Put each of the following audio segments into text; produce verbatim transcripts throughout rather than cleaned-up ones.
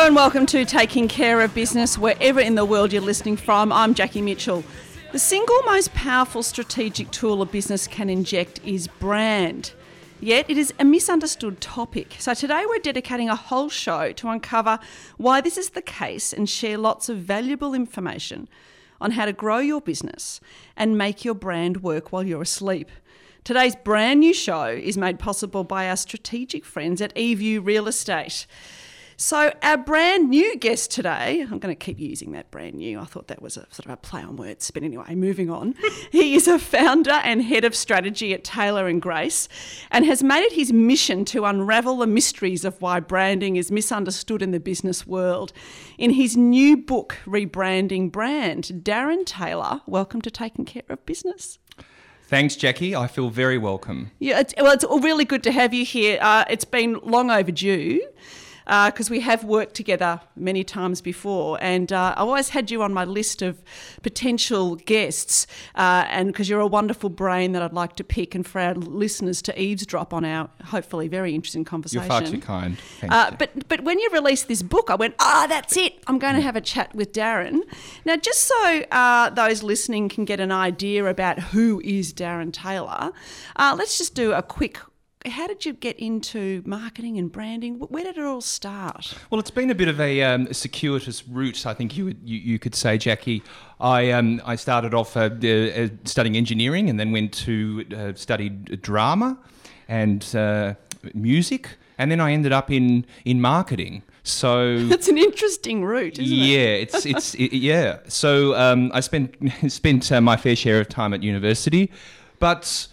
Hello and welcome to Taking Care of Business, wherever in the world you're listening from. I'm Jackie Mitchell. The single most powerful strategic tool a business can inject is brand. Yet it is a misunderstood topic. So today we're dedicating a whole show to uncover why this is the case and share lots of valuable information on how to grow your business and make your brand work while you're asleep. Today's brand new show is made possible by our strategic friends at eView Real Estate. So our brand new guest today, I'm going to keep using that brand new. I thought that was a sort of a play on words, but anyway, moving on. He is a founder and head of strategy at Taylor and Grace and has made it his mission to unravel the mysteries of why branding is misunderstood in the business world. In his new book, Rebranding Brand, Darren Taylor, welcome to Taking Care of Business. Thanks, Jackie. I feel very welcome. Yeah, it's, well, it's really good to have you here. Uh, it's been long overdue. Because uh, we have worked together many times before, and uh, I always had you on my list of potential guests, uh, and because you're a wonderful brain that I'd like to pick and for our listeners to eavesdrop on our hopefully very interesting conversation. You're far too kind. Thanks, uh, but but when you released this book, I went, ah, oh, that's it. I'm going to have a chat with Darren. Now, just so uh, those listening can get an idea about who is Darren Taylor, uh, let's just do a quick. How did you get into marketing and branding? Where did it all start? Well, it's been a bit of a, um, a circuitous route, I think you would, you, you could say, Jackie. I um, I started off uh, uh, studying engineering and then went to uh, study drama and uh, music, and then I ended up in, in marketing. So that's an interesting route, isn't yeah, it? it's it's it, yeah. So um, I spent spent uh, my fair share of time at university, but.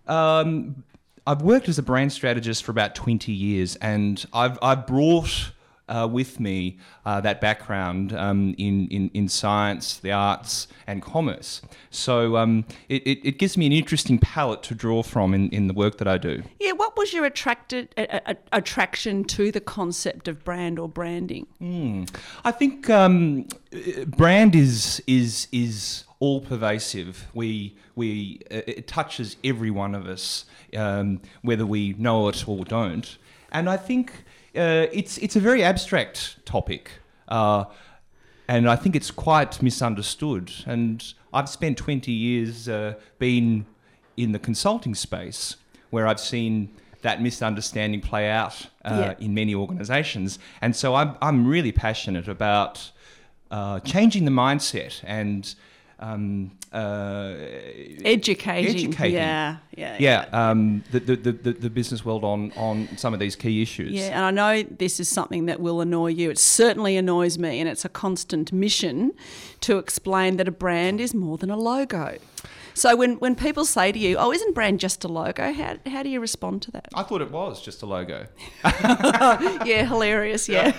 Um, I've worked as a brand strategist for about twenty years, and I've I've brought uh, with me uh, that background um, in, in in science, the arts, and commerce. So um, it, it it gives me an interesting palette to draw from in, in the work that I do. Yeah, what was your attracted a, a, attraction to the concept of brand or branding? Mm. I think um, brand is is is. all pervasive. We we uh, it touches every one of us, um, whether we know it or don't. And I think uh, it's it's a very abstract topic, uh, and I think it's quite misunderstood. And I've spent twenty years uh, being in the consulting space, where I've seen that misunderstanding play out uh, yeah. in many organisations. And so I'm I'm really passionate about uh, changing the mindset and. Um, uh, educating, educating, yeah, yeah, yeah. yeah. Um, the, the, the, the business world on, on some of these key issues. Yeah, and I know this is something that will annoy you. It certainly annoys me, and it's a constant mission to explain that a brand is more than a logo. So when, when people say to you, "Oh, isn't brand just a logo?" How how do you respond to that? I thought it was just a logo. Yeah, hilarious. Yeah.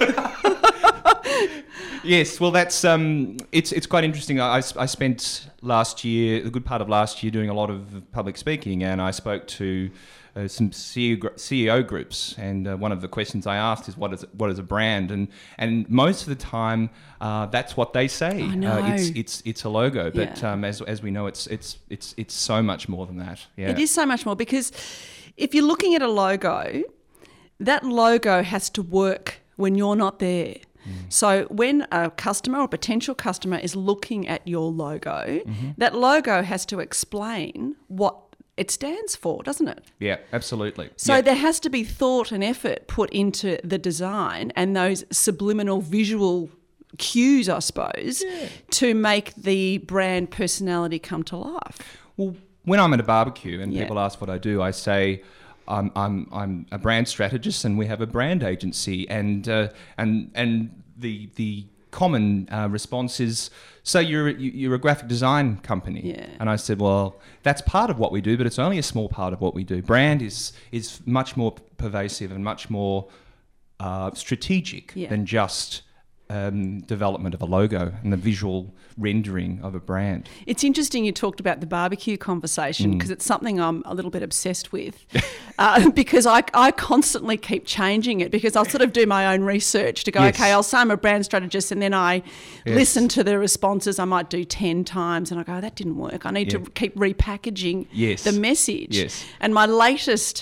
Yes, well, that's um, it's it's quite interesting. I, I spent last year, a good part of last year, doing a lot of public speaking, and I spoke to uh, some C E O groups, and uh, one of the questions I asked is, "What is what is a brand?" And and most of the time, uh, that's what they say. I know. Uh, it's it's it's a logo, but Yeah. um, as as we know, it's it's it's it's so much more than that. Yeah, It is so much more, because if you're looking at a logo, that logo has to work when you're not there. So when a customer or potential customer is looking at your logo, mm-hmm. that logo has to explain what it stands for, doesn't it? Yeah, absolutely. So yeah. there has to be thought and effort put into the design and those subliminal visual cues, I suppose, yeah. to make the brand personality come to life. Well, when I'm at a barbecue and yeah. people ask what I do, I say, I'm I'm I'm a brand strategist, and we have a brand agency, and uh, and and the the common uh, response is, so you're you're a graphic design company, yeah. and I said, well, that's part of what we do, but it's only a small part of what we do. Brand is is much more pervasive and much more uh, strategic yeah. than just um, development of a logo and the visual rendering of a brand. It's interesting you talked about the barbecue conversation, because mm. it's something I'm a little bit obsessed with uh, because I, I constantly keep changing it, because I'll sort of do my own research to go, yes. okay, I'll say I'm a brand strategist, and then I yes. listen to the responses. I might do ten times and I go, that didn't work. I need yeah. to keep repackaging yes. the message. Yes. And my latest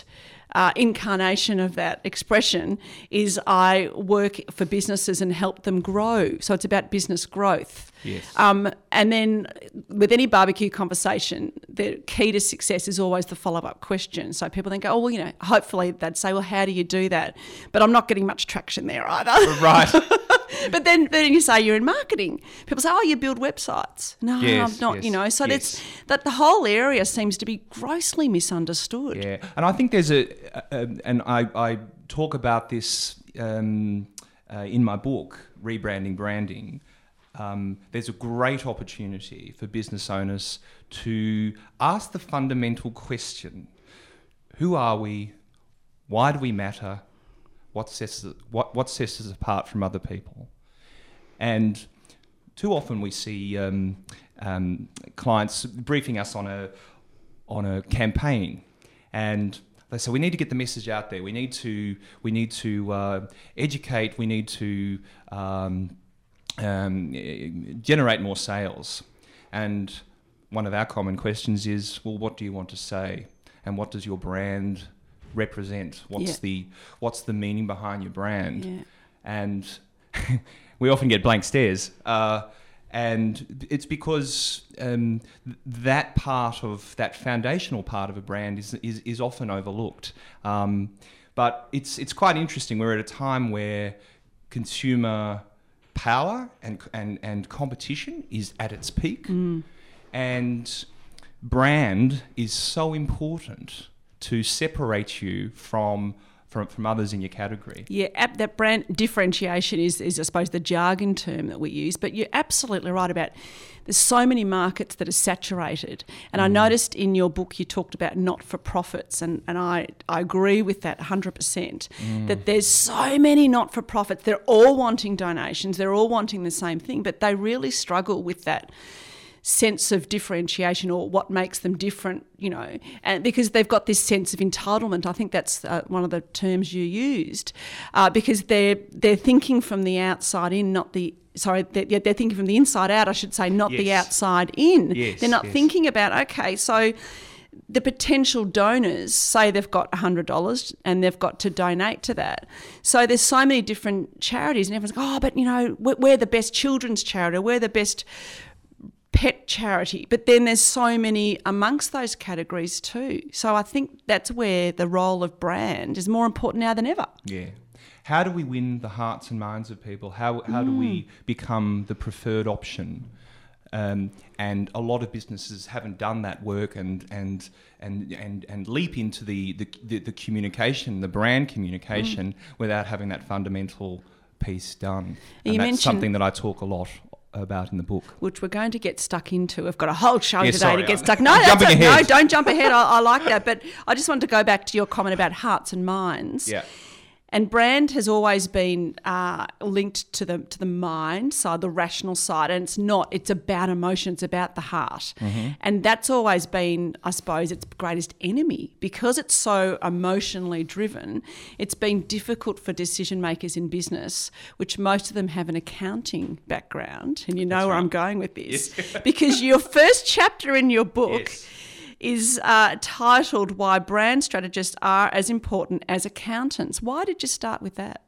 uh, incarnation of that expression is I work for businesses and help them grow. So it's about business growth. Yes. Um, and then with any barbecue conversation, the key to success is always the follow-up question. So people then go, oh, well, you know, hopefully they'd say, well, how do you do that? But I'm not getting much traction there either. Right. But then, then you say you're in marketing. People say, oh, you build websites. No, yes, I'm not, yes, you know. So yes. that's, that the whole area seems to be grossly misunderstood. Yeah, and I think there's a, a and I, I talk about this um, uh, in my book, Rebranding Branding. Um, there's a great opportunity for business owners to ask the fundamental question: who are we? Why do we matter? What sets us, what, what sets us apart from other people? And too often we see um, um, clients briefing us on a on a campaign, and they say we need to get the message out there. We need to we need to uh, educate. We need to um, um, generate more sales. And one of our common questions is, well, what do you want to say, and what does your brand represent? What's yeah. the what's the meaning behind your brand? Yeah. And we often get blank stares, uh, and it's because um, th- that part of that foundational part of a brand is is, is often overlooked. Um, but it's it's quite interesting. We're at a time where consumer power and and and competition is at its peak, Mm. and brand is so important to separate you from, from from others in your category. Yeah, ap- that brand differentiation is, is, I suppose, the jargon term that we use. But you're absolutely right about there's so many markets that are saturated. And mm. I noticed in your book you talked about not-for-profits, and, and I, I agree with that one hundred percent, mm. that there's so many not-for-profits. They're all wanting donations. They're all wanting the same thing, but they really struggle with that sense of differentiation, or what makes them different, you know, and because they've got this sense of entitlement. I think that's uh, one of the terms you used, uh, because they're they're thinking from the outside in, not the sorry, they're, they're thinking from the inside out, I should say, not yes. the outside in. Yes, they're not yes. thinking about, okay, so the potential donors say they've got one hundred dollars and they've got to donate to that. So there's so many different charities, and everyone's like, oh, but, you know, we're, we're the best children's charity, we're the best pet charity, but then there's so many amongst those categories too. So I think that's where the role of brand is more important now than ever. Yeah. How do we win the hearts and minds of people? How how mm. do we become the preferred option? Um, and a lot of businesses haven't done that work and and and and, and leap into the, the, the, the communication, the brand communication, mm. without having that fundamental piece done. And you that's something that I talk a lot about in the book, which we're going to get stuck into. We've got a whole show yeah, today sorry, to get I'm, stuck. No, I'm that's jumping a, ahead. no, don't jump ahead. I, I like that, but I just wanted to go back to your comment about hearts and minds. Yeah. And brand has always been uh, linked to the to the mind side, the rational side, and it's not. It's about emotion. It's about the heart, mm-hmm. and that's always been, I suppose, its greatest enemy, because it's so emotionally driven. It's been difficult for decision makers in business, which most of them have an accounting background, and you know that's where right. I'm going with this, yes. because your first chapter in your book. Yes. is uh, titled Why Brand Strategists Are as Important as Accountants. Why did you start with that?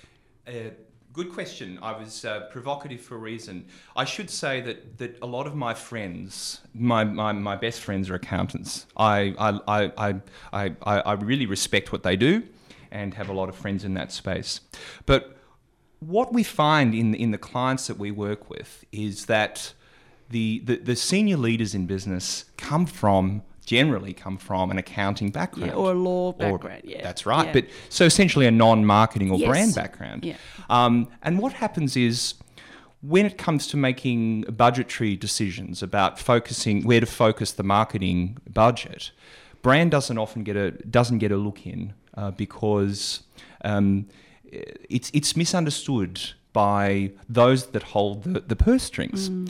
Uh, good question. I was uh, provocative for a reason. I should say that that a lot of my friends, my my, my best friends are accountants. I I, I, I, I I really respect what they do and have a lot of friends in that space. But what we find in, in the clients that we work with is that The, the the senior leaders in business come from, generally come from an accounting background. Yeah, or a law background, or, yeah. That's right. Yeah. But so essentially a non-marketing or yes. brand background. Yeah. Um, and what happens is, when it comes to making budgetary decisions about focusing, where to focus the marketing budget, brand doesn't often get a doesn't get a look in uh, because um, it's it's misunderstood by those that hold the, the purse strings. Mm.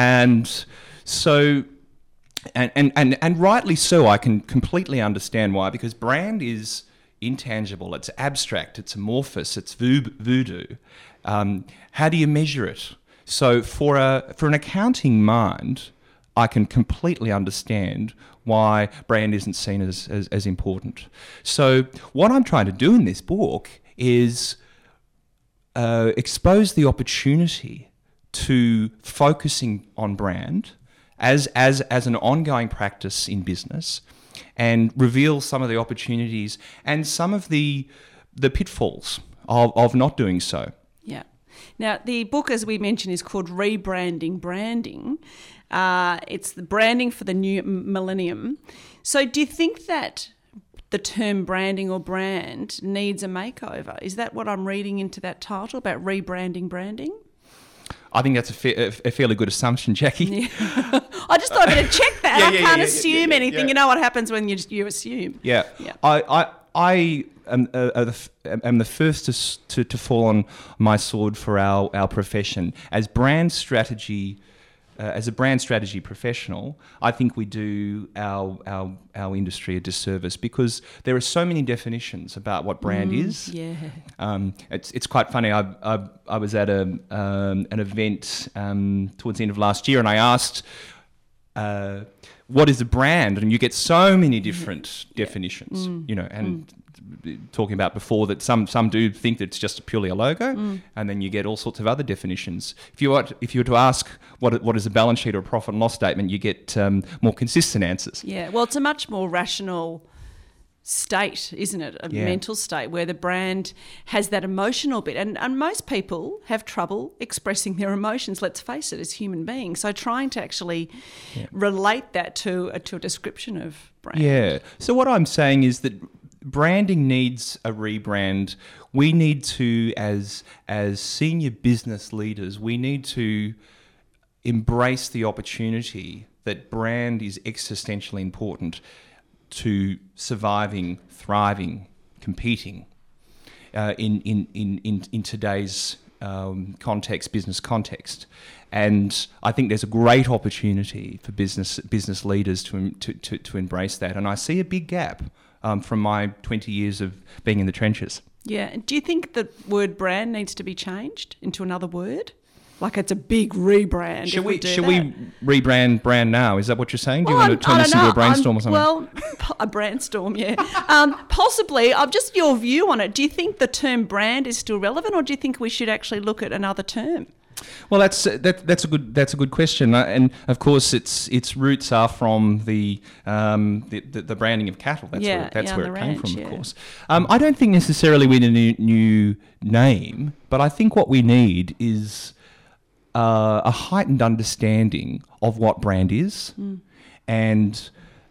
And so, and, and, and, and rightly so, I can completely understand why, because brand is intangible, it's abstract, it's amorphous, it's voodoo. Um, how do you measure it? So for a for an accounting mind, I can completely understand why brand isn't seen as, as, as important. So what I'm trying to do in this book is uh, expose the opportunity to focusing on brand as, as, as an ongoing practice in business, and reveal some of the opportunities and some of the the pitfalls of, of not doing so. Yeah. Now, the book, as we mentioned, is called Rebranding Branding. Uh, it's the branding for the new millennium. So do you think that the term branding or brand needs a makeover? Is that what I'm reading into that title about rebranding branding? I think that's a, fa- a fairly good assumption, Jackie. Yeah. I just thought I'd better check that. Yeah, I yeah, can't yeah, assume yeah, yeah, anything. yeah. You know what happens when you just, you assume. Yeah. Yeah. I, I, I am, uh, uh, the, f- am the first to, s- to to fall on my sword for our, our profession. As brand strategy, uh, as a brand strategy professional, I think we do our, our our industry a disservice, because there are so many definitions about what brand Mm, is. Yeah. Um, it's it's quite funny. I I, I was at a um, an event um, towards the end of last year, and I asked, uh, "What is a brand?" And you get so many different Yeah. definitions. Mm. You know, and mm. talking about before that some some do think that it's just purely a logo, Mm. and then you get all sorts of other definitions. If you were to, if you were to ask what what is a balance sheet or a profit and loss statement, you get um, more consistent answers. Yeah. Well, it's a much more rational state, isn't it? A Yeah. mental state where the brand has that emotional bit. And, and most people have trouble expressing their emotions, let's face it, as human beings. So trying to actually Yeah. relate that to a, to a description of brand. Yeah. So what I'm saying is that branding needs a rebrand. We need to, as as senior business leaders, we need to embrace the opportunity that brand is existentially important to surviving, thriving, competing uh, in, in, in, in, in today's um, context, business context. And I think there's a great opportunity for business business leaders to, to, to, to embrace that. And I see a big gap um, from my twenty years of being in the trenches. Yeah. And do you think the word brand needs to be changed into another word? Like it's a big rebrand. Should if we, we do should that? we rebrand brand now? Is that what you're saying? Do you Well, want to I'm- turn I this don't into a know. brainstorm I'm- or something? Well, po- a brainstorm, yeah. um, possibly. I'm just your view on it. Do you think the term brand is still relevant, or do you think we should actually look at another term? Well, that's that, that's a good that's a good question, uh, and of course, its its roots are from the um, the, the, the branding of cattle. That's Yeah, where that's yeah, where on it the came ranch, from, yeah. of course. Um, I don't think necessarily we need a new, new name, but I think what we need is uh, a heightened understanding of what brand is, Mm. and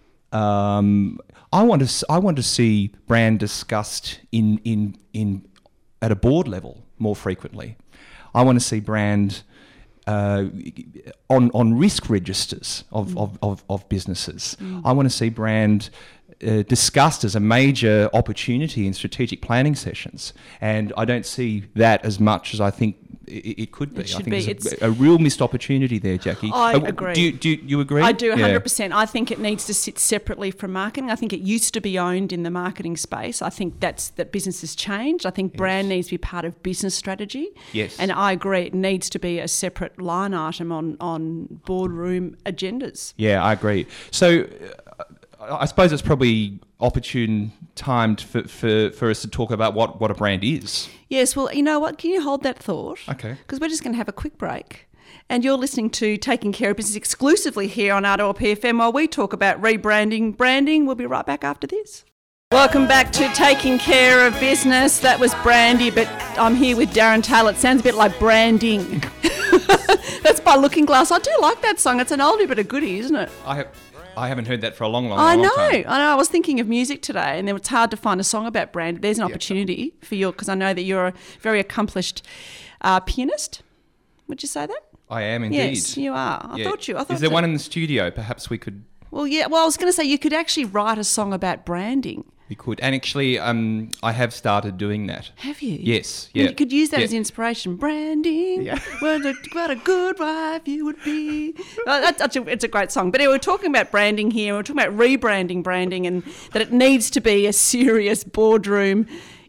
um, I want to s- I want to see brand discussed in in in at a board level more frequently. I want to see brand uh, on on risk registers of, Mm. of, of, of businesses. Mm. I want to see brand uh, discussed as a major opportunity in strategic planning sessions, and I don't see that as much as I think it, it could be. It should I think be. there's a, a real missed opportunity there, Jackie. I Uh, agree. Do you, do you, you agree? I do, one Yeah. hundred percent. I think it needs to sit separately from marketing. I think it used to be owned in the marketing space. I think that's that business has changed. I think brand Yes. needs to be part of business strategy. Yes. And I agree, it needs to be a separate line item on, on boardroom agendas. Yeah, I agree. So uh, I suppose it's probably opportune timed for, for, for us to talk about what, what a brand is. Yes, well, you know what? Can you hold that thought? Okay. Because we're just going to have a quick break. And you're listening to Taking Care of Business exclusively here on R two L P F M while we talk about rebranding, branding. We'll be right back after this. Welcome back to Taking Care of Business. That was Brandy, but I'm here with Darren Taylor. It sounds a bit like branding. That's by Looking Glass. I do like that song. It's an oldie but a goodie, isn't it? I have I haven't heard that for a long, long, I long know, time. I know. I was thinking of music today, and it's hard to find a song about brand. There's an Yeah. opportunity for you, because I know that you're a very accomplished uh, pianist. Would you say that? I am indeed. Yes, you are. I Yeah. thought you. I thought Is there that- one in the studio? Perhaps we could Well, yeah. Well, I was going to say you could actually write a song about branding. we could. And actually, um, I have started doing that. Have you? Yes. And Yeah. You could use that Yeah. as inspiration. Branding. Yeah. What a, what a good wife you would be. Uh, that's, that's a, it's a great song. But anyway, we're talking about branding here. We're talking about rebranding branding, and that it needs to be a serious boardroom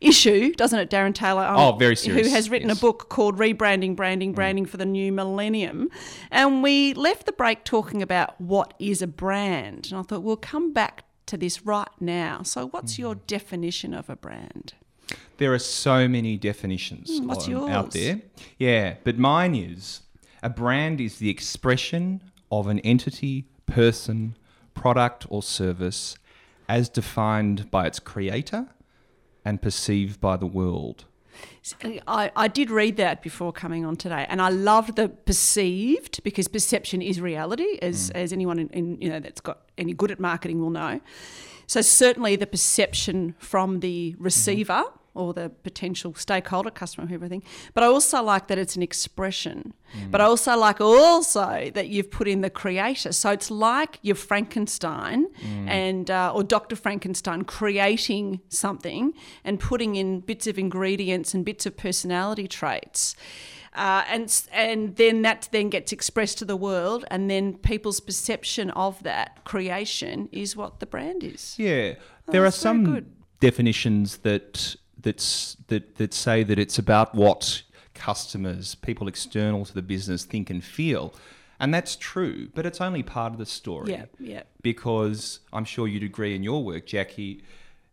issue, doesn't it, Darren Taylor? Um, Oh, very serious, Who has written yes. a book called Rebranding, Branding, Branding for the New Millennium. And we left the break talking about what is a brand. And I thought we'll come back to this right now. So what's your definition of a brand? There are so many definitions Mm, what's um, yours? out there. Yeah, but mine is a brand is the expression of an entity, person, product or service as defined by its creator and perceived by the world. I, I did read that before coming on today, and I loved the perceived, because perception is reality, as Mm. as anyone in, in you know that's got any good at marketing will know. So certainly the perception from the receiver Mm-hmm. or the potential stakeholder, customer, everything. But I also like that it's an expression. Mm. But I also like also that you've put in the creator. So it's like you're Frankenstein Mm. and uh, or Doctor Frankenstein creating something and putting in bits of ingredients and bits of personality traits. Uh, and and then that then gets expressed to the world, and then people's perception of that creation is what the brand is. Yeah, Oh, there are that's very some good. definitions that that's that that say that it's about what customers, people external to the business, think and feel, and that's true. But it's only part of the story. Yeah, yeah. Because I'm sure you'd agree in your work, Jackie.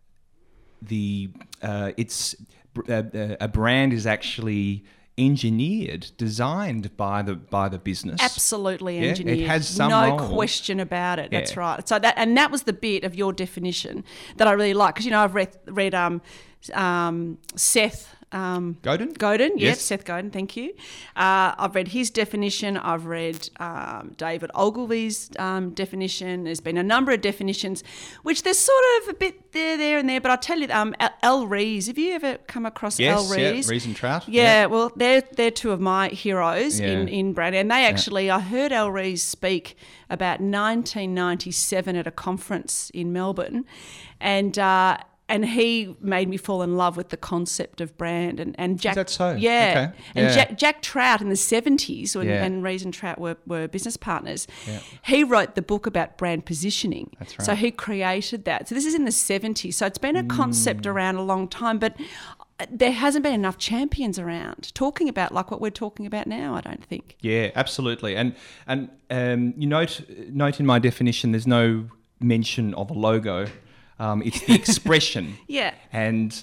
The uh, it's uh, a brand is actually engineered, designed by the by the business. Absolutely Yeah, it engineered. has some no role. question about it. That's Yeah. right. So that and that was the bit of your definition that I really like, because you know I've read read um, um, Seth um, Godin? Godin, yes, Yes. Seth Godin. Thank you. Uh, I've read his definition. I've read um, David Ogilvy's um, definition. There's been a number of definitions, which there's sort of a bit there, there, and there. But I'll tell you, um, Al Rees. Have you ever come across Yes, Al yeah, Rees? Rees and Trout. Yeah, well, they're they're two of my heroes Yeah. in, in brand. And they actually, I heard Al Rees speak about nineteen ninety-seven at a conference in Melbourne, and uh, and he made me fall in love with the concept of brand. And, and Jack, that so? Yeah, Okay. and Yeah. Jack, Jack Trout in the seventies, when Yeah. and Rees and Trout were, were business partners. Yeah. He wrote the book about brand positioning. That's right. So he created that. So this is in the seventies. So it's been a concept Mm. around a long time, but there hasn't been enough champions around talking about like what we're talking about now, I don't think. Yeah, absolutely. And and um, you note note in my definition, there's no mention of a logo. Um, it's the expression. Yeah. And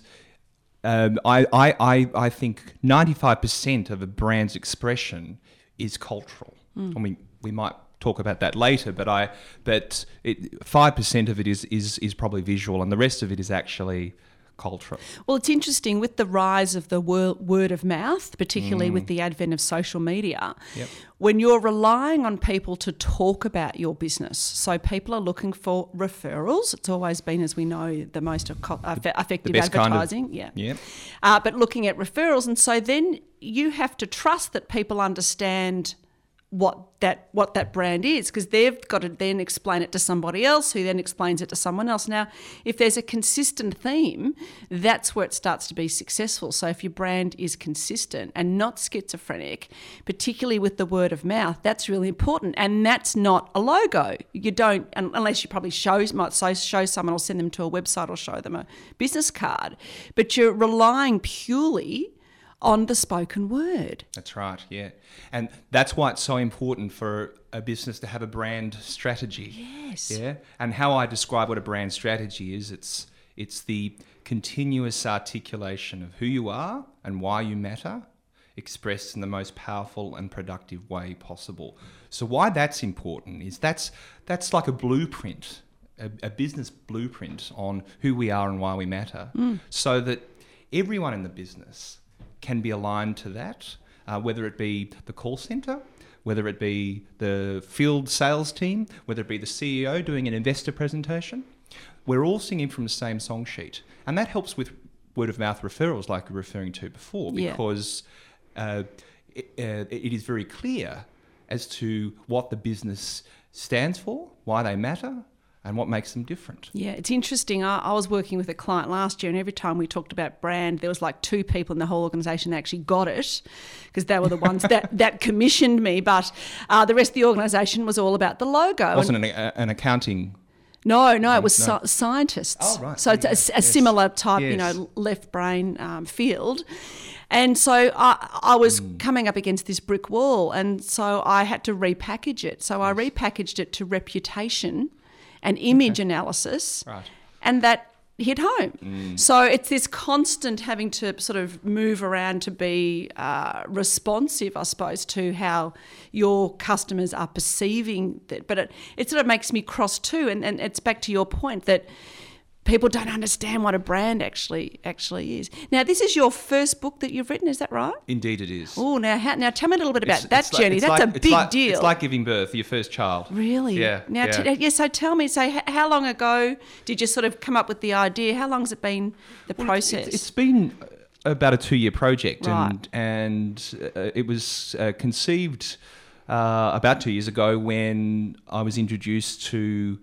um, I, I, I, I think ninety-five percent of a brand's expression is cultural. I mean, we might talk about that later, but I but it, five percent of it is, is is probably visual, and the rest of it is actually cultural. Well, it's interesting with the rise of the wor- word of mouth, particularly with the advent of social media, Yep. when you're relying on people to talk about your business. So people are looking for referrals. It's always been, as we know, the most eco- effe- effective best kind of- advertising. yeah. Yeah. Uh, but looking at referrals, and so then you have to trust that people understand what that what that brand is, because they've got to then explain it to somebody else who then explains it to someone else. Now, if there's a consistent theme, that's where it starts to be successful. So if your brand is consistent and not schizophrenic, particularly with the word of mouth, that's really important. And that's not a logo. You don't, unless you probably show, might so show someone or send them to a website or show them a business card, but you're relying purely on the spoken word. That's right, yeah. And that's why it's so important for a business to have a brand strategy. Yes. Yeah. And how I describe what a brand strategy is, it's it's the continuous articulation of who you are and why you matter, expressed in the most powerful and productive way possible. So why that's important is that's that's like a blueprint, a, a business blueprint on who we are and why we matter, Mm. so that everyone in the business can be aligned to that, uh, whether it be the call centre, whether it be the field sales team, whether it be the C E O doing an investor presentation. We're all singing from the same song sheet. And that helps with word of mouth referrals like you were referring to before, Yeah. because uh, it, uh, it is very clear as to what the business stands for, why they matter, and what makes them different. Yeah, it's interesting. I, I was working with a client last year, and every time we talked about brand, there was like two people in the whole organisation that actually got it, because they were the ones that, that commissioned me. But uh, the rest of the organisation was all about the logo. Wasn't an, a, an accounting No, no, it was No. sci- scientists. Oh, right. So it's a, There a you go. similar type, you Yes. know, left brain um, field. And so I, I was Mm. coming up against this brick wall, and so I had to repackage it. So I repackaged it to reputation and image analysis, Right. and that hit home. So it's this constant having to sort of move around to be uh, responsive, I suppose, to how your customers are perceiving that. But it, it sort of makes me cross too, and, and it's back to your point that people don't understand what a brand actually actually is. Now, this is your first book that you've written, is that right? Indeed it is. Oh, now how, now tell me a little bit about It's- that it's like- journey. it's That's like- a it's big like- deal. It's like giving birth, your first child. Really? Yeah. Now, yeah. T- yeah, so tell me, so h- how long ago did you sort of come up with the idea? How long has it been, the Well, process? It's, it's been about a two-year project, Right. and and uh, it was uh, conceived uh, about two years ago when I was introduced to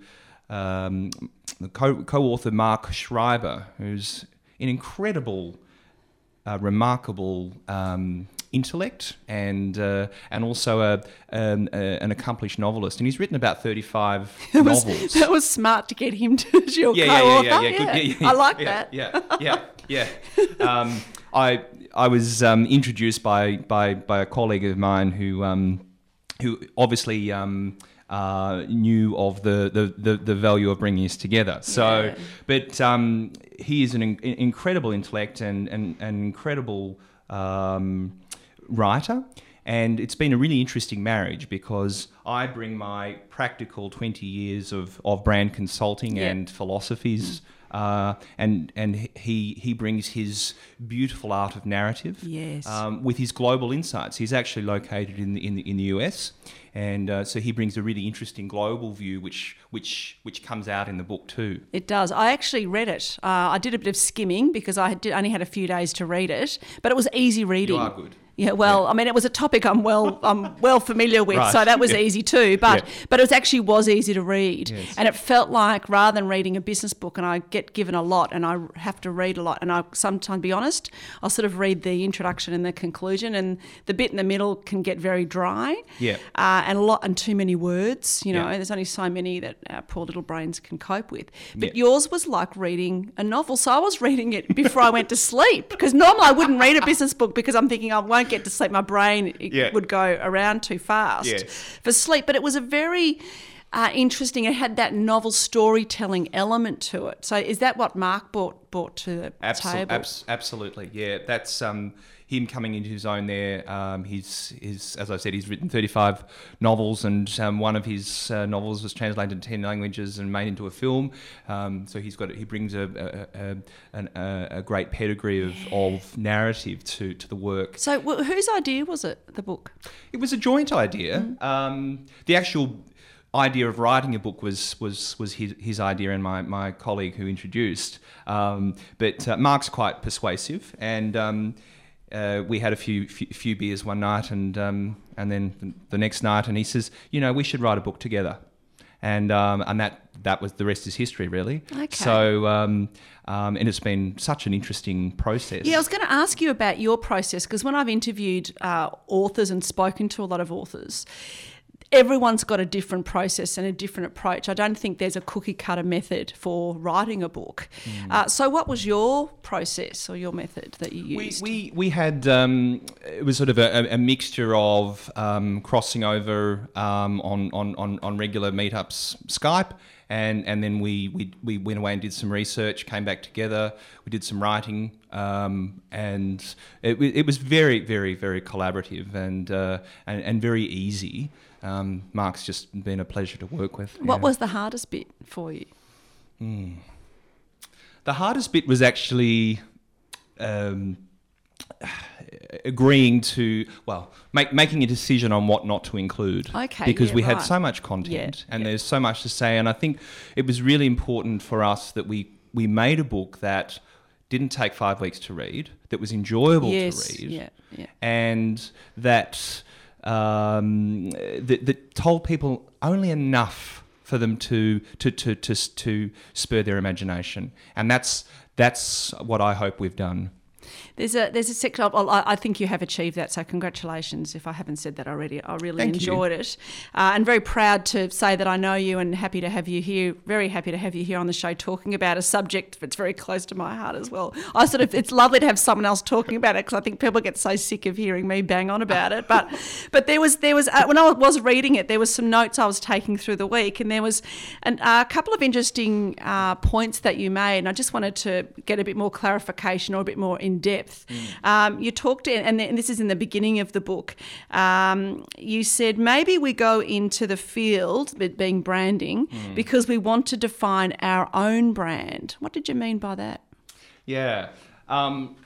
um, the co- co-author Mark Schreiber, who's an incredible, uh, remarkable um, intellect and uh, and also a, um, a an accomplished novelist, and he's written about thirty-five That was, novels. that was smart to get him to as your yeah, yeah, co-author. yeah, yeah, yeah, good, yeah, yeah, I like yeah, that. Yeah, yeah, yeah. Um, I I was um, introduced by, by by a colleague of mine who um, who obviously um, uh, knew of the, the, the, the value of bringing us together. So, Yeah. but um, he is an in- incredible intellect and and an incredible um, writer. And it's been a really interesting marriage because I bring my practical twenty years of, of brand consulting Yeah. and philosophies, uh, and and he he brings his beautiful art of narrative, Yes. um, with his global insights. He's actually located in the in the, in the U S, and uh, so he brings a really interesting global view, which which which comes out in the book too. It does. I actually read it. Uh, I did a bit of skimming because I did, only had a few days to read it, but it was easy reading. You are good. Yeah, well, I mean, it was a topic I'm well, I'm well familiar with, Right. so that was Yeah. easy too. But Yeah. but it was actually was easy to read, Yes. and it felt like rather than reading a business book, and I get given a lot, and I have to read a lot, and I sometimes be honest, I'll sort of read the introduction and the conclusion, and the bit in the middle can get very dry, Yeah. uh, and a lot and too many words. You know, Yeah. there's only so many that our poor little brains can cope with. But Yeah. yours was like reading a novel, so I was reading it before I went to sleep because normally I wouldn't read a business book because I'm thinking I won't get to sleep. My brain it Yeah. would go around too fast Yes. for sleep. But it was a very uh, interesting. It had that novel storytelling element to it. So is that what Mark brought brought to the Absol- table? abs- absolutely, yeah. That's um, him coming into his own there. Um, he's, he's, as I said, he's written thirty-five novels, and um, one of his uh, novels was translated into ten languages and made into a film. Um, so he's got he brings a a, a, an- a, a great pedigree of, of narrative to, to the work. So wh- whose idea was it? The book? It was a joint idea. Um, the actual idea of writing a book was was was his, his idea and my, my colleague who introduced. Um, but uh, Mark's quite persuasive, and um, uh, we had a few, few few beers one night, and um, and then the next night, and he says, you know, we should write a book together, and um, and that that was the rest is history, really. Okay. So um, um, and it's been such an interesting process. Yeah, I was going to ask you about your process because when I've interviewed uh, authors and spoken to a lot of authors, everyone's got a different process and a different approach. I don't think there's a cookie cutter method for writing a book. Mm. Uh, so what was your process or your method that you We, used? we we had um, it was sort of a, a mixture of um, crossing over um, on, on, on, on regular meetups, Skype, and, and then we, we we went away and did some research, came back together, we did some writing, um, and it, it was very very very collaborative and uh, and, and very easy. Um, Mark's just been a pleasure to work with. What yeah. was the hardest bit for you? Mm. The hardest bit was actually um, agreeing to, well, make, making a decision on what not to include. Okay, Because yeah, we had right. so much content, Yeah, and yeah. there's so much to say. And I think it was really important for us that we, we made a book that didn't take five weeks to read, that was enjoyable Yes, to read, yeah, yeah. and that, um, that that told people only enough for them to to, to to to spur their imagination, and that's that's what I hope we've done. There's a there's a section. Well, I, I think you have achieved that. So congratulations. If I haven't said that already, I really Thank enjoyed you. it, uh, and very proud to say that I know you and happy to have you here. Very happy to have you here on the show talking about a subject that's very close to my heart as well. I sort of it's lovely to have someone else talking about it because I think people get so sick of hearing me bang on about it. But but there was there was uh, when I was reading it, there was some notes I was taking through the week, and there was an, uh, a couple of interesting uh, points that you made, and I just wanted to get a bit more clarification or a bit more in depth. Mm. Um, you talked, and this is in the beginning of the book, um, you said maybe we go into the field, being branding, mm. because we want to define our own brand. What did you mean by that? Yeah. Um,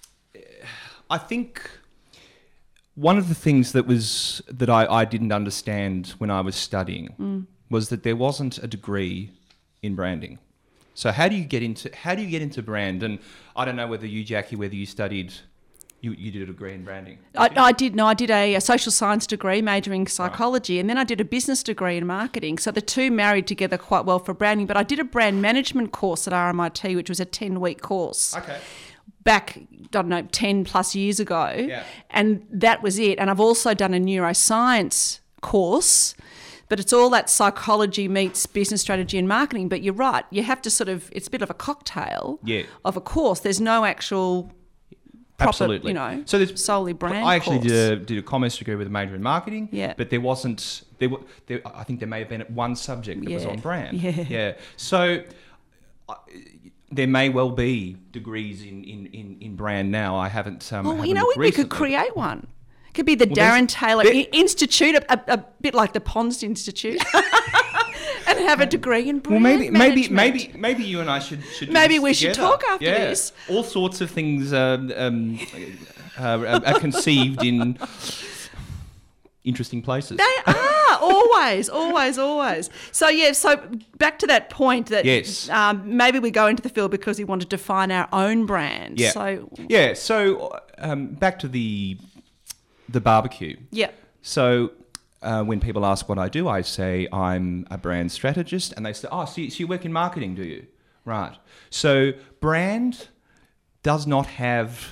I think one of the things that was that I, I didn't understand when I was studying mm. was that there wasn't a degree in branding. So how do you get into how do you get into brand? And I don't know whether you, Jackie, whether you studied, you, you did a degree in branding. I, I did. No, I did a, a social science degree, majoring in psychology, right. And then I did a business degree in marketing. So the two married together quite well for branding. But I did a brand management course at R M I T, which was a ten-week course. Okay. Back, I don't know, ten plus years ago. Yeah. And that was it. And I've also done a neuroscience course. But it's all that psychology meets business strategy and marketing. But you're right, you have to sort of, it's a bit of a cocktail yeah. of a course. There's no actual proper, Absolutely. you know, so there's, solely brand I actually course. did a, did a commerce degree with a major in marketing, yeah. but there wasn't, there, there, I think there may have been one subject that yeah. was on brand. Yeah. yeah. So uh, there may well be degrees in, in, in, in brand now. I haven't um, Well, haven't you know, we, we could create one. Could be the well, Darren Taylor there, Institute, a, a, a bit like the Pons Institute, and have a degree in brand well, maybe, maybe, management. maybe, maybe you and I should should. Do maybe this we together. should talk after yeah. this. All sorts of things um, um, uh, are conceived in interesting places. They are always, always, always. So yeah, so back to that point that yes. um, maybe we go into the field because we want to define our own brand. Yeah. So yeah. So um, back to the. The barbecue. Yeah. So uh, when people ask what I do, I say I'm a brand strategist, and they say, "Oh, so you, so you work in marketing, do you?" Right. So brand does not have.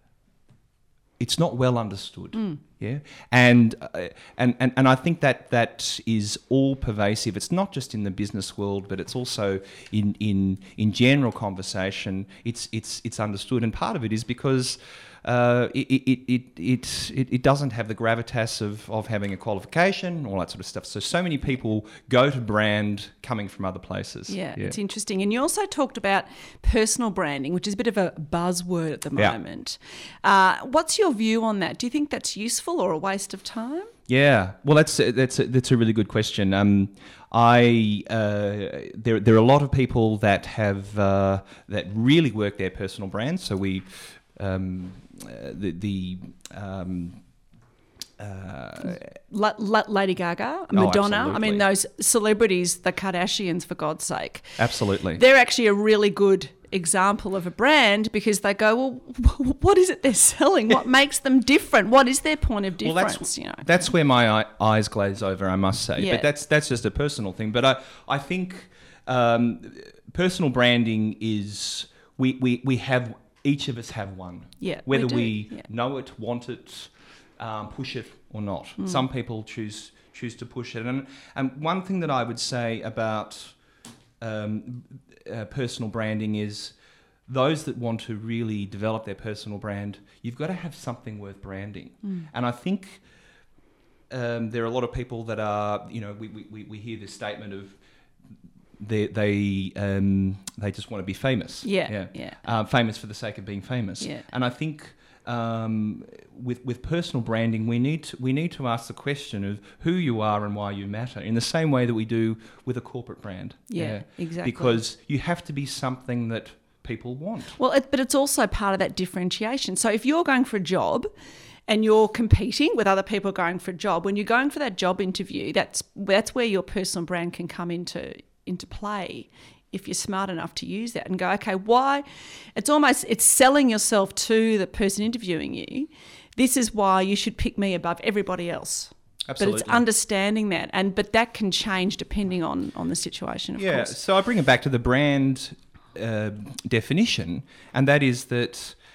It's not well understood. Mm. Yeah. And, uh, and and and I think that that is all pervasive. It's not just in the business world, but it's also in in in general conversation. It's it's it's understood, and part of it is because. Uh, it, it, it, it, it, it doesn't have the gravitas of, of having a qualification, all that sort of stuff. So, so many people go to brand coming from other places. Yeah, yeah. It's interesting. And you also talked about personal branding, which is a bit of a buzzword at the yeah. moment. Uh, what's your view on that? Do you think that's useful or a waste of time? Yeah, well, that's that's a, that's a really good question. Um, I uh, there there are a lot of people that have uh, that really work their personal brand. So we. Um, uh, the the um, uh, La- La- Lady Gaga, Madonna. Oh, I mean, those celebrities, the Kardashians, for God's sake. Absolutely, they're actually a really good example of a brand because they go, well, what is it they're selling? What makes them different? What is their point of difference? Well, that's, you know, that's where my eye, eyes glaze over, I must say. Yeah. But that's that's just a personal thing. But I I think um, personal branding is we we we have. Each of us have one. Yeah, Whether we, we, yeah. know it, want it, um, push it or not. Mm. Some people choose choose to push it. And and one thing that I would say about um, uh, personal branding is those that want to really develop their personal brand, you've got to have something worth branding. Mm. And I think um, there are a lot of people that are, you know, we, we, we hear this statement of They they um, they just want to be famous. Yeah, yeah, yeah. Uh, famous for the sake of being famous. Yeah. And I think um, with with personal branding, we need to, we need to ask the question of who you are and why you matter, in the same way that we do with a corporate brand. Yeah, yeah. Exactly. Because you have to be something that people want. Well, it, but it's also part of that differentiation. So if you're going for a job. And you're competing with other people going for a job. When you're going for that job interview, that's that's where your personal brand can come into into play if you're smart enough to use that and go, okay, why? It's almost, it's selling yourself to the person interviewing you. This is why you should pick me above everybody else. Absolutely. But it's understanding that, and but that can change depending on, on the situation, of yeah, course. so I bring it back to the brand uh, definition, and that is that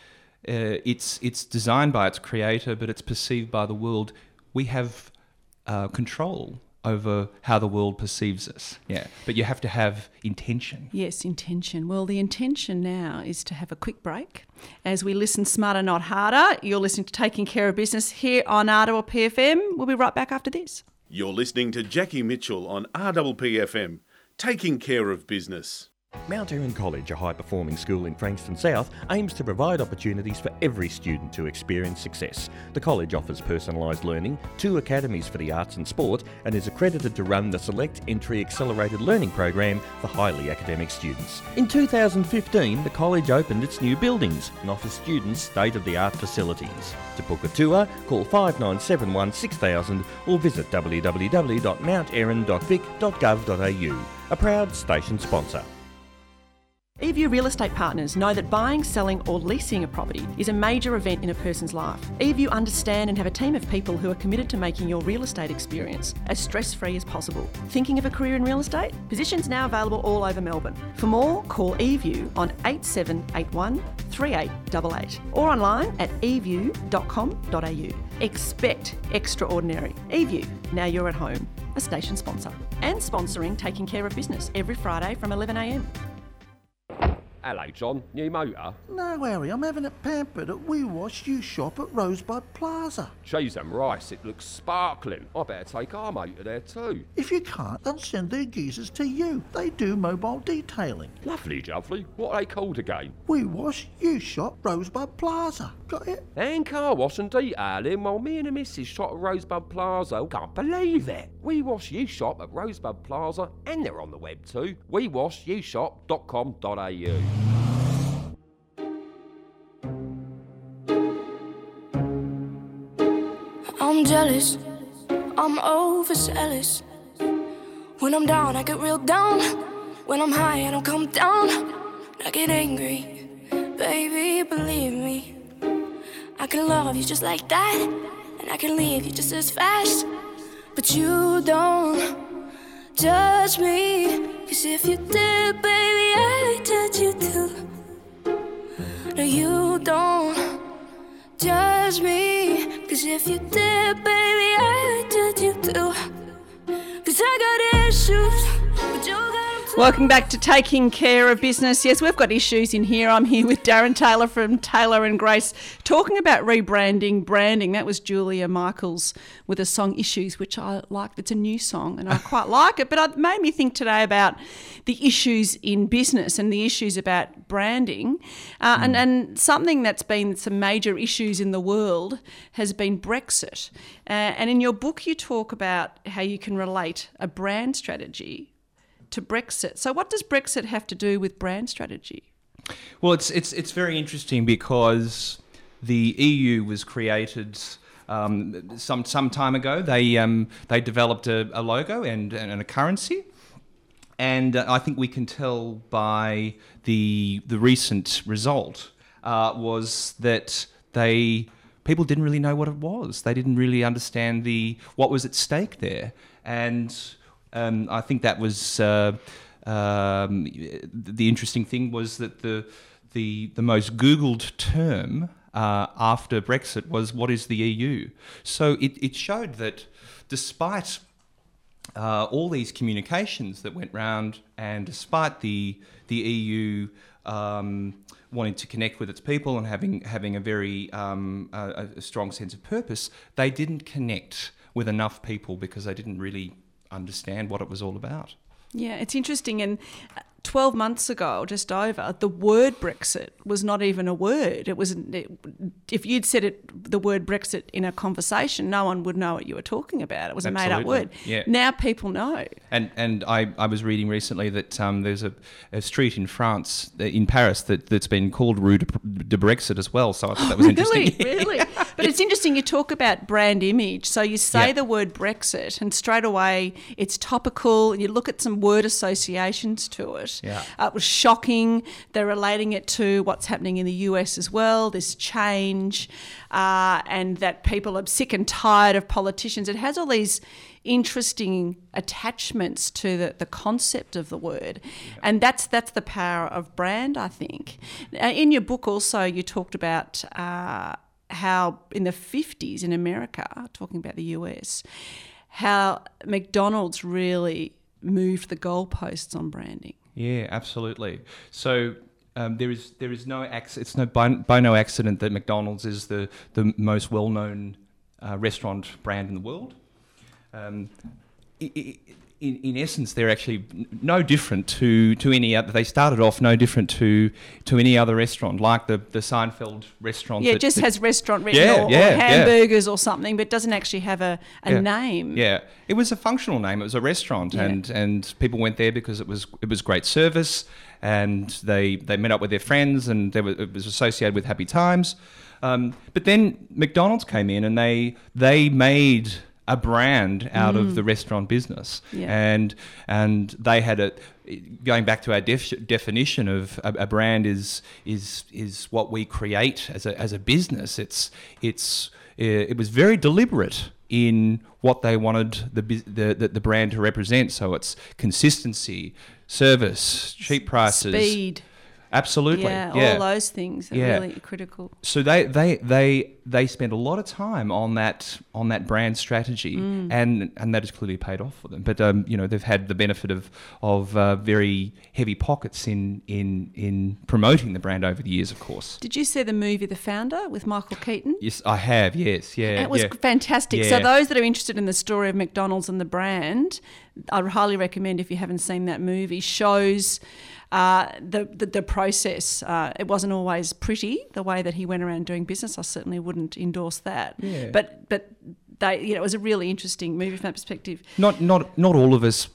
uh, it's it's designed by its creator, but it's perceived by the world. We have uh, control over how the world perceives us. Yeah, but you have to have intention. Yes, intention. Well, the intention now is to have a quick break. As we listen Smarter Not Harder, you're listening to Taking Care of Business here on R P P F M. We'll be right back after this. You're listening to Jackie Mitchell on R P P F M, Taking Care of Business. Mount Erin College, a high-performing school in Frankston South, aims to provide opportunities for every student to experience success. The college offers personalised learning, two academies for the arts and sport, and is accredited to run the Select Entry Accelerated Learning Program for highly academic students. In two thousand fifteen, the college opened its new buildings and offers students state-of-the-art facilities. To book a tour, call five nine seven one six thousand or visit w w w dot mount erin dot vic dot gov dot a u. A proud station sponsor. eView Real Estate Partners know that buying, selling or leasing a property is a major event in a person's life. eView understand and have a team of people who are committed to making your real estate experience as stress-free as possible. Thinking of a career in real estate? Positions now available all over Melbourne. For more, call eView on eight seven eight one, three eight eight eight or online at e view dot com dot a u. Expect extraordinary. eView, now you're at home. A station sponsor. And sponsoring Taking Care of Business every Friday from eleven a m. Hello, John. New motor? No, Harry, I'm having it pampered at We Wash You Shop at Rosebud Plaza. Cheese and rice, it looks sparkling. I better take our motor there too. If you can't, they'll send their geezers to you. They do mobile detailing. Lovely, lovely. What are they called again? We Wash You Shop Rosebud Plaza. Got it? And car wash and detailing while me and the missus shop at Rosebud Plaza. Can't believe it. We Wash You Shop at Rosebud Plaza and they're on the web too. we wash you shop dot com dot a u. I'm jealous, I'm overzealous. When I'm down, I get real down. When I'm high, I don't come down. I get angry, baby, believe me. I can love you just like that, and I can leave you just as fast. But you don't judge me, 'cause if you did, baby, I'd judge you too. No, you don't judge me, 'cause if you did, baby, I'd judge you too. 'Cause I got issues, but you got them too. Welcome back to Taking Care of Business. Yes, we've got issues in here. I'm here with Darren Taylor from Taylor and Grace talking about rebranding, branding. That was Julia Michaels with a song Issues, which I like. It's a new song and I quite like it. But it made me think today about the issues in business and the issues about branding. Uh, mm. and, and something that's been some major issues in the world has been Brexit. Uh, and in your book, you talk about how you can relate a brand strategy to Brexit. So what does Brexit have to do with brand strategy? Well, it's it's it's very interesting because the E U was created um, some some time ago. They um, they developed a, a logo and, and a currency, and uh, I think we can tell by the the recent result uh, was that they people didn't really know what it was. They didn't really understand the what was at stake there, and Um, I think that was uh, um, the interesting thing was that the the the most Googled term uh, after Brexit was what is the E U? So it, it showed that despite uh, all these communications that went round and despite the the E U um, wanting to connect with its people and having having a very um, a, a strong sense of purpose, they didn't connect with enough people because they didn't really understand what it was all about. Yeah, it's interesting. And twelve months ago, just over, the word Brexit was not even a word. It was it, if you'd said it, the word Brexit in a conversation, no one would know what you were talking about. It was Absolutely. a made-up word. Yeah. Now people know. And and I, I was reading recently that um, there's a, a street in France, in Paris, that, that's been called Rue de, de Brexit as well. So I thought that was really? interesting. Really? But it's interesting, you talk about brand image. So you say Yeah. the word Brexit and straight away it's topical, and you look at some word associations to it. Yeah. Uh, it was shocking. They're relating it to what's happening in the U S as well, this change, uh, and that people are sick and tired of politicians. It has all these interesting attachments to the, the concept of the word, yeah. and that's that's the power of brand, I think. Uh, in your book also you talked about uh, how in the fifties in America, talking about the U S, how McDonald's really moved the goalposts on branding. Yeah, absolutely. So um, there is there is no ac- it's no by, by no accident that McDonald's is the the most well known uh, restaurant brand in the world. Um, in, in essence, they're actually no different to, to any other. They started off no different to to any other restaurant, like the, the Seinfeld restaurant. Yeah, that, it just that, has restaurant written yeah, or, yeah, or hamburgers yeah. or something, but doesn't actually have a, a yeah. name. Yeah, it was a functional name. It was a restaurant, Yeah. and, and people went there because it was it was great service, and they they met up with their friends, and they were, it was associated with happy times. Um, but then McDonald's came in, and they they made a brand out mm. of the restaurant business, yeah. and and they had a going back to our def- definition of a, a brand is is is what we create as a as a business. It's it's it was very deliberate in what they wanted the the the, the brand to represent. So it's consistency, service, cheap prices, speed. Absolutely, yeah, yeah, all those things are yeah. really critical. So they, they they they spend a lot of time on that on that brand strategy, mm. and and that has clearly paid off for them. But um, you know, they've had the benefit of of uh, very heavy pockets in in in promoting the brand over the years, of course. Did you see the movie The Founder with Michael Keaton? Yes, I have. Yes, yeah, it was yeah. fantastic. Yeah. So those that are interested in the story of McDonald's and the brand, I would highly recommend, if you haven't seen that movie, shows uh, the, the the process. Uh, it wasn't always pretty, the way that he went around doing business. I certainly wouldn't endorse that. Yeah. But but they, you know, it was a really interesting movie from that perspective. Not not not all of us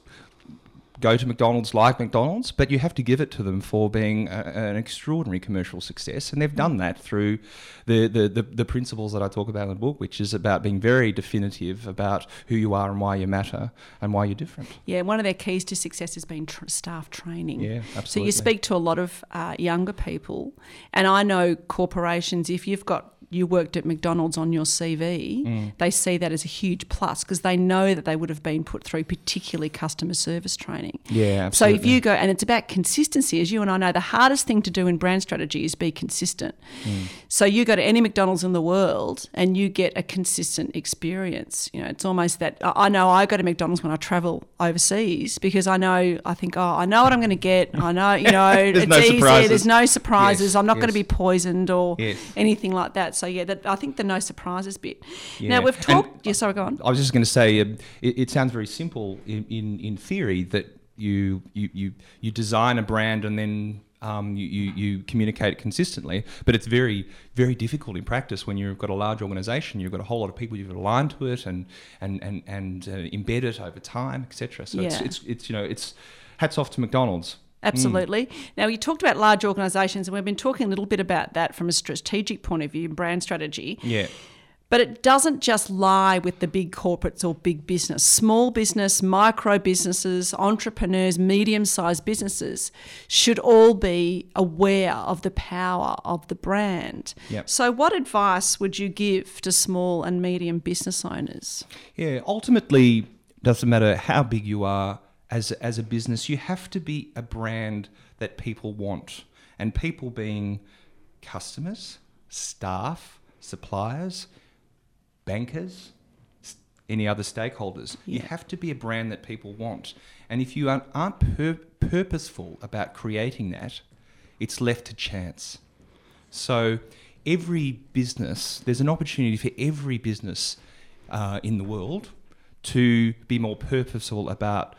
go to McDonald's like McDonald's, but you have to give it to them for being a, an extraordinary commercial success, and they've done that through the, the, the, the principles that I talk about in the book, which is about being very definitive about who you are and why you matter and why you're different. Yeah, one of their keys to success has been tr- staff training. Yeah, absolutely. So you speak to a lot of uh, younger people, and I know corporations, if you've got you worked at McDonald's on your C V, mm. they see that as a huge plus because they know that they would have been put through particularly customer service training. Yeah, absolutely. So if you go, and it's about consistency, as you and I know, the hardest thing to do in brand strategy is be consistent. Mm. So you go to any McDonald's in the world and you get a consistent experience. You know, it's almost that, I know I go to McDonald's when I travel overseas because I know, I think, oh, I know what I'm going to get. I know, you know, it's no easy. surprises. There's no surprises. Yes, I'm not yes. going to be poisoned or yes. anything like that. So yeah, that, I think the no surprises bit. Yeah. Now we've talked. And Yeah, sorry, go on. I was just going to say, um, it, it sounds very simple in, in, in theory that you you you you design a brand and then um, you, you you communicate it consistently, but it's very very difficult in practice when you've got a large organisation. You've got a whole lot of people you've got to align to it and and and and uh, embed it over time, et cetera. So Yeah. it's, it's it's you know it's hats off to McDonald's. Absolutely. Mm. Now, you talked about large organisations, and we've been talking a little bit about that from a strategic point of view, brand strategy. Yeah. But it doesn't just lie with the big corporates or big business. Small business, micro businesses, entrepreneurs, medium-sized businesses should all be aware of the power of the brand. Yep. So what advice would you give to small and medium business owners? Yeah, ultimately, doesn't matter how big you are, As a, as a business, you have to be a brand that people want. And people being customers, staff, suppliers, bankers, any other stakeholders. Yeah. You have to be a brand that people want. And if you aren't, aren't pur- purposeful about creating that, it's left to chance. So every business, there's an opportunity for every business uh, in the world to be more purposeful about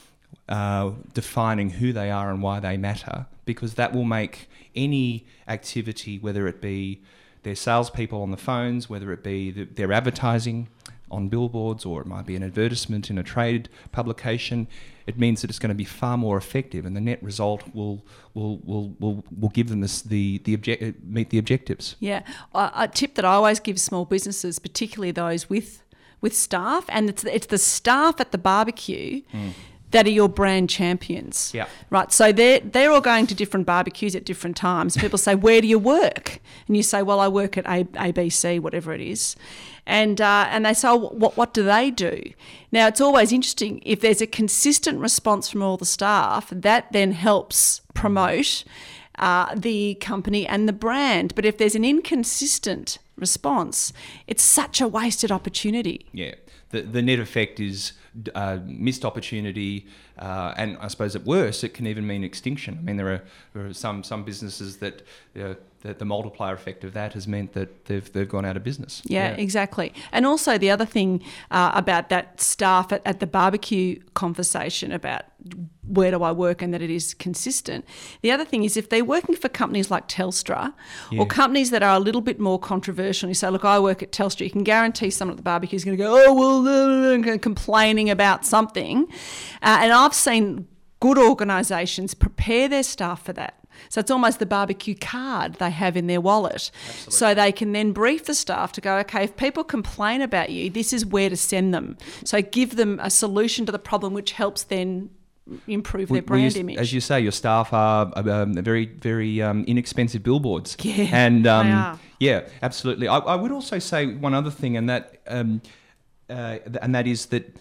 Uh, defining who they are and why they matter, because that will make any activity, whether it be their salespeople on the phones, whether it be the, their advertising, on billboards, or it might be an advertisement in a trade publication. It means that it's going to be far more effective, and the net result will will will will, will give them this, the the object meet the objectives. Yeah, a, a tip that I always give small businesses, particularly those with with staff, and it's it's the staff at the barbecue. Mm. That are your brand champions. Yeah. Right. So they're, they're all going to different barbecues at different times. People say, where do you work? And you say, well, I work at A, A B C, whatever it is. And uh, and they say, oh, what, what do they do? Now, it's always interesting. If there's a consistent response from all the staff, that then helps promote uh, the company and the brand. But if there's an inconsistent response, it's such a wasted opportunity. Yeah. The, the net effect is uh, missed opportunity, uh, and I suppose at worst it can even mean extinction. I mean, there are, there are some some businesses that uh, that the multiplier effect of that has meant that they've they've gone out of business. Yeah, yeah. exactly. And also the other thing uh, about that staff at, at the barbecue conversation about where do I work and that it is consistent. The other thing is if they're working for companies like Telstra yeah. or companies that are a little bit more controversial, you say, look, I work at Telstra, you can guarantee someone at the barbecue is going to go, oh, well, uh, complaining about something. Uh, and I've seen good organisations prepare their staff for that. So it's almost the barbecue card they have in their wallet. Absolutely. So they can then brief the staff to go, okay, if people complain about you, this is where to send them. So give them a solution to the problem which helps then improve their well, brand you, image. As you say, your staff are um, very, very um, inexpensive billboards. Yeah, and um, they are. Yeah, absolutely. I, I would also say one other thing, and that um, uh, and that is that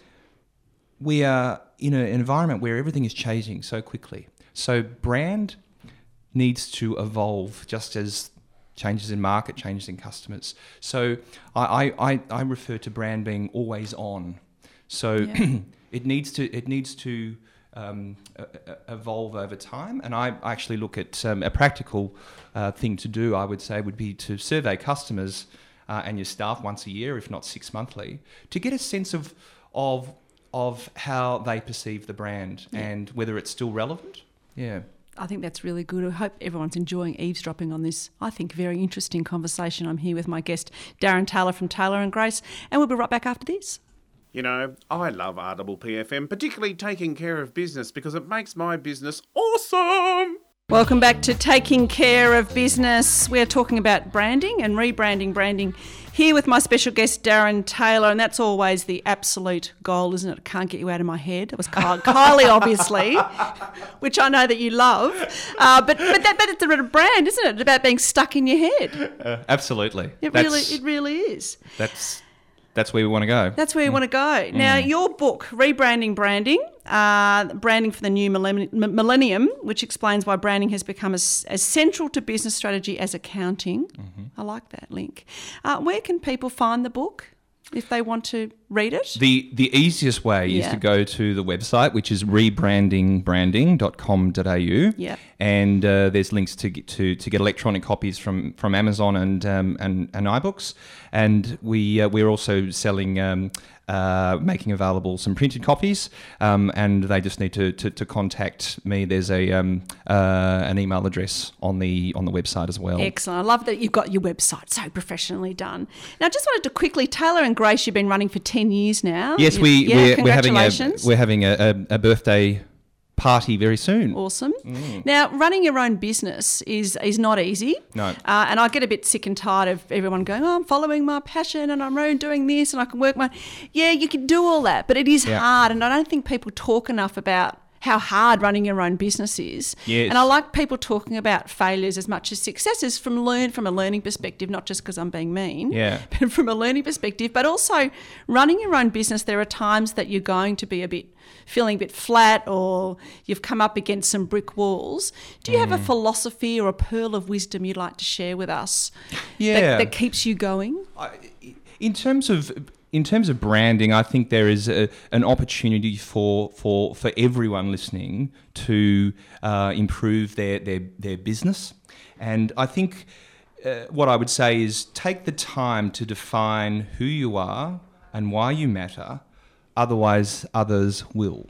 we are in an environment where everything is changing so quickly. So brand needs to evolve just as changes in market, changes in customers. So I, I, I refer to brand being always on. So yeah. it needs to it needs to um, evolve over time. And I actually look at um, a practical uh, thing to do, I would say, would be to survey customers uh, and your staff once a year, if not six monthly, to get a sense of of of how they perceive the brand yeah. and whether it's still relevant. Yeah. I think that's really good. I hope everyone's enjoying eavesdropping on this, I think, very interesting conversation. I'm here with my guest, Darren Taylor from Taylor and Grace, and we'll be right back after this. You know, I love R P P F M, particularly taking care of business, because it makes my business awesome. Welcome back to Taking Care of Business. We're talking about branding and rebranding branding here with my special guest, Darren Taylor, and that's always the absolute goal, isn't it? I can't get you out of my head. It was Kylie, obviously, which I know that you love. Uh, but but, that, but it's a brand, isn't it? It's about being stuck in your head. Uh, absolutely. It that's, really, it really is. That's... That's where we want to go. That's where you mm. want to go. Now, mm. your book, Rebranding Branding, uh, Branding for the New Millennium, which explains why branding has become as, as central to business strategy as accounting. Mm-hmm. I like that link. Uh, where can people find the book if they want to read it? The the easiest way yeah. is to go to the website, which is rebranding branding dot com dot a u. Yeah. And uh, there's links to get to, to get electronic copies from, from Amazon and um, and, and iBooks. And we uh, we're also selling um, uh, making available some printed copies. Um, and they just need to, to, to contact me. There's a um, uh, an email address on the on the website as well. Excellent. I love that you've got your website so professionally done. Now, I just wanted to quickly, Taylor and Grace, you've been running for ten years now. Yes, we yeah, we're, we're having a we're having a, a, a birthday party very soon. Awesome. Mm. Now, running your own business is is not easy. No. Uh, and I get a bit sick and tired of everyone going, oh, I'm following my passion and I'm doing this and I can work my... Yeah, you can do all that, but it is yeah. hard. And I don't think people talk enough about how hard running your own business is. Yes. And I like people talking about failures as much as successes from learn from a learning perspective, not just because I'm being mean, yeah. but from a learning perspective. But also running your own business, there are times that you're going to be a bit feeling a bit flat or you've come up against some brick walls. Do you mm. have a philosophy or a pearl of wisdom you'd like to share with us yeah. that, that keeps you going? I, in terms of... In terms of branding, I think there is a, an opportunity for, for, for everyone listening to uh, improve their, their, their business. And I think uh, what I would say is take the time to define who you are and why you matter, otherwise others will.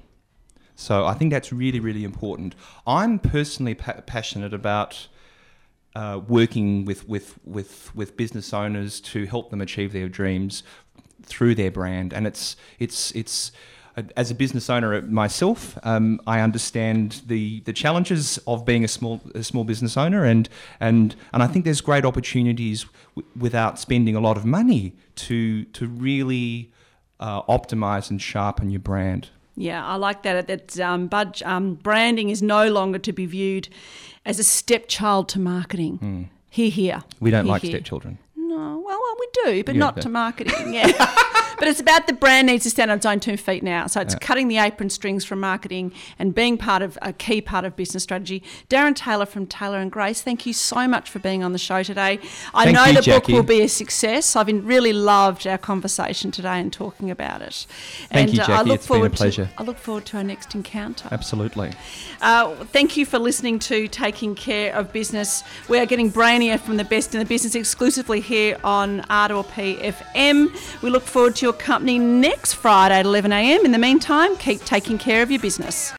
So I think that's really, really important. I'm personally pa- passionate about uh, working with, with, with, with business owners to help them achieve their dreams through their brand, and it's it's it's. As a business owner myself, um, I understand the, the challenges of being a small a small business owner, and and and I think there's great opportunities w- without spending a lot of money to to really uh, optimize and sharpen your brand. Yeah, I like that. That um, budge, um, branding is no longer to be viewed as a stepchild to marketing. Mm. Hear, hear. We don't hear, like hear. stepchildren. No, well, well, we do, but Yeah, not but- to marketing. Yeah. But it's about the brand needs to stand on its own two feet now. So it's Yeah. cutting the apron strings from marketing and being part of a key part of business strategy. Darren Taylor from Taylor and Grace, thank you so much for being on the show today. I Thank know you, the Jackie. book will be a success. I've been really loved our conversation today and talking about it. Thank and, you, uh, I Jackie. look It's been a forward pleasure. To, I look forward to our next encounter. Absolutely. Uh, thank you for listening to Taking Care of Business. We are getting brainier from the best in the business exclusively here on R two L P F M. We look forward to your company next Friday at eleven a m. In the meantime, keep taking care of your business.